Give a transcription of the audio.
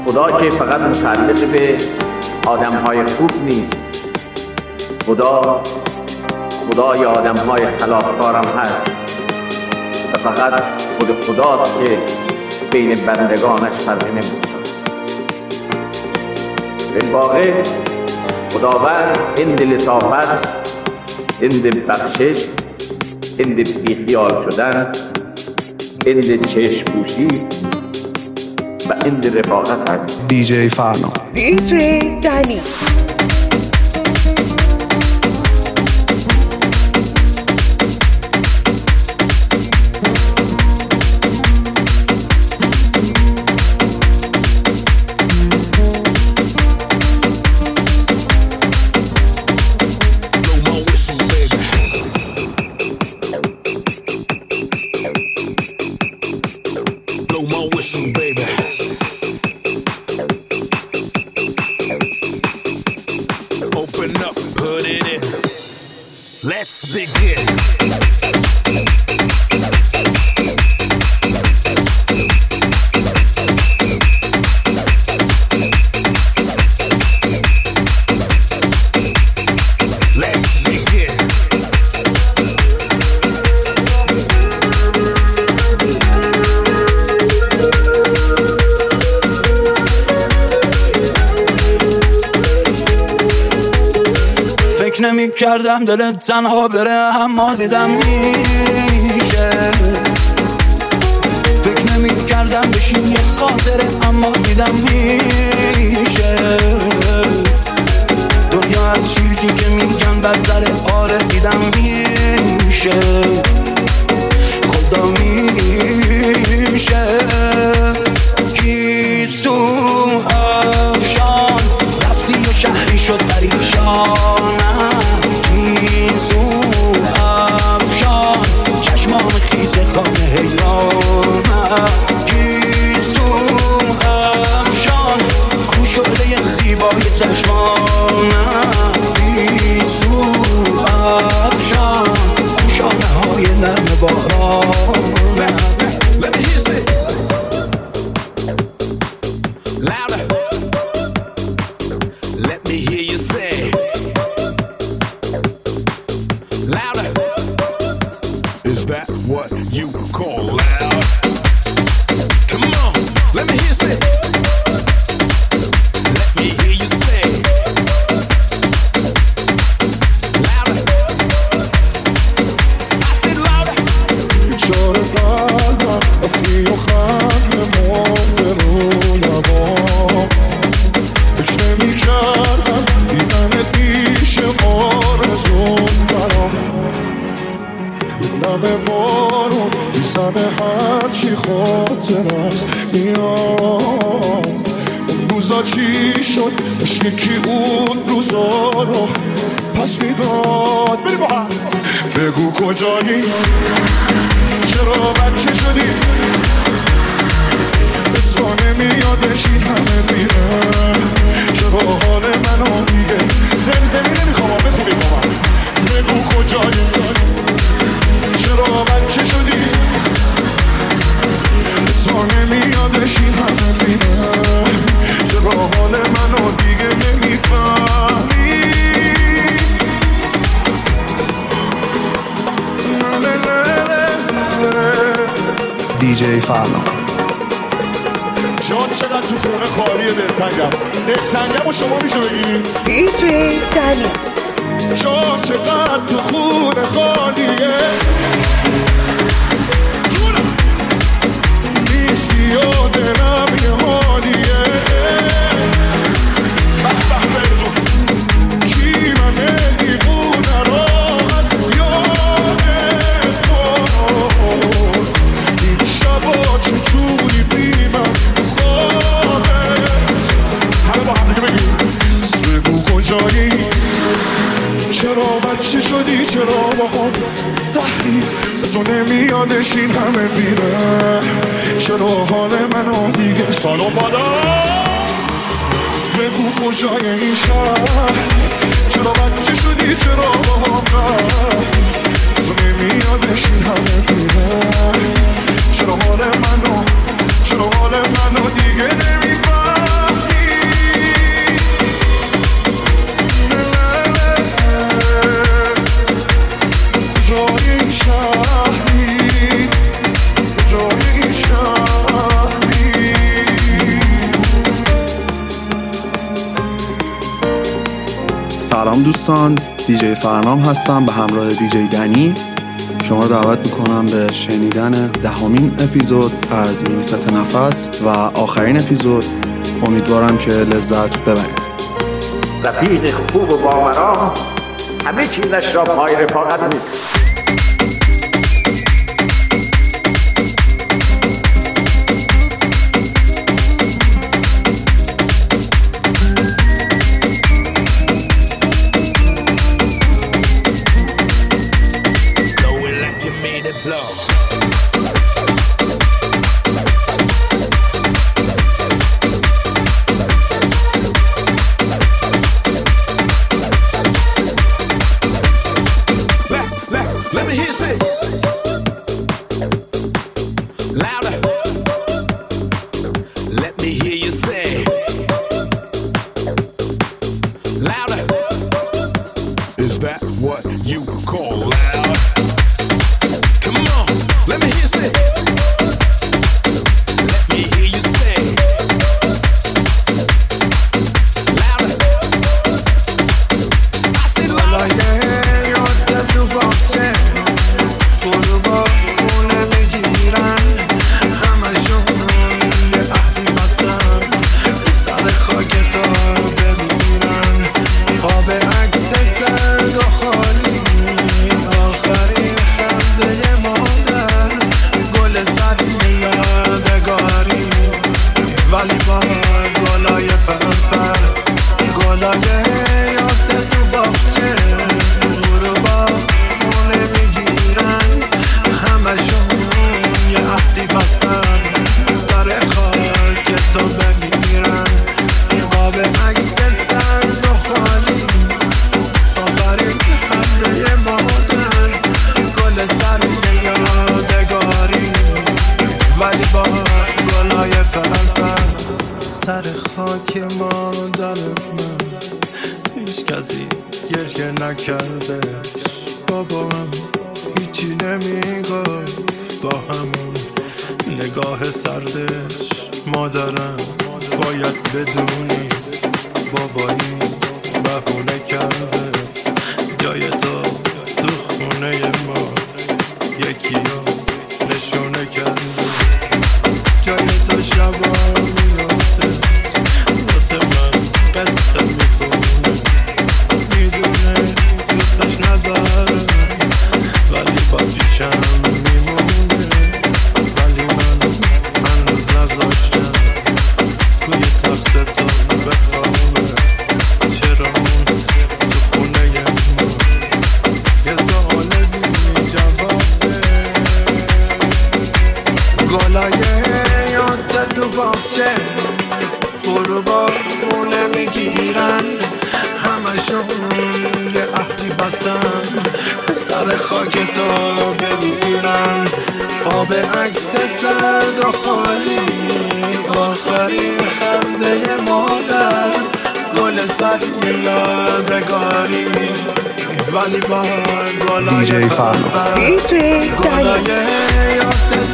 خدا که فقط متعلق به آدم‌های خوب نیست، خدای آدم‌های خلافکارم هست و فقط خداست که بین بندگانش فرقی نمی‌کنه. بالواقع خداوند هند لطافت، هند بخشش، هند بیخیال شدن، هند چشم پوشی و هند رفاقت هست. دیجی فرنا، دیجی دنی. Let's begin. نمی کردم دلت تنها بره، اما دیدم میشه. فکر نمی کردم بشین یه خاطره، اما دیدم میشه. دنیا از چیزی که میگن بدتره، آره دیدم میشه. خدا میشه. گیسو افشان رفتی و شهری شد پریشان. خانه حیرانم گیسو افشان کو شعله زیبای چشمانم. گیسو افشان کو شانه های نرم بارانم. Let me hear it. Louder. Let me hear you say. Louder. Is that what you call loud? Come on, let me hear you say. Let me hear you say. Louder. I said louder. چاره قلبم افتی و خنده مرده رو لبام. فکر نمی کردم دیدنت میشه آرزون برام. لب بارون میزنه هرچی خاطر است میاد. اون روزا چی شد؟ عشق کی اون روزا رو پس میداد؟ بری با هم بگو کجایی؟ چرا بچه شدی؟ به تو نمیادش این همه میره. چرا حال منو دیگه زمزمی نمیخوام بخونی با من. بگو کجایی؟ چرا بچه شدی؟ تو نمیادش این همه بینه. چرا حال منو دیگه نمیفهمی؟ دیجی فرنا. جان چقدر تو خونه خالیه دلتنگم. دلتنگم و شما میشه بگیم دیجی دنی. جان چقدر تو خونه خالیه. نیستی و دلم یه حالیه. کی منه دیوونه را از یادت برد. این شبا چجوری بیمم خوابت. همه با هم دیگه بگیم بگو کجایی؟ چرا بچه شدی؟ چرا با خود تحریف تو نمیادش این همه بیره؟ چرا حال منو دیگه سالو بالا؟ بگو کجای این شهر؟ چرا بچه شدی؟ چرا با هم تو نمیادش این همه بیره؟ چرا حال منو دیگه نمیفهم؟ دوستان، دیجی فرنام هستم به همراه دیجی دنی. شما رو دعوت میکنم به شنیدن 10مین اپیزود از مینی ست نفس و آخرین اپیزود. امیدوارم که لذت ببرید. رفیق خوب و باورا همه چیزش را پای رفاقت نیست. Is that what you call loud? Come on, let me hear you say. Let me hear you say. Louder. I said louder. سر خاک مادر من هیچ کسی گریه نکردش. بابام هیچی نمیگفت با همون نگاه سردش. مادرم باید بدونی بابایی بهونه کرده جای تو خونه ما یکی رو نشونه کرده. جای تو شبا میافته واسه من قصه میکنه. میدونه دوستش نداره ولی باز پیشم میمونه. ولی من هنوز نذاشتم توی تخت تو بخوابه. چرا اون تو خونه ما یه سوال بی جوابه. گلای تو باغچه برو با اونه میگیرن. همشون یه عهدی بستن سر خاک تو بمیرن. آب عکس سرد و خالی آخرین خنده مادر. گل سر یادگاری ولی با گلای دیجی فرنام. DJ Dani. گلای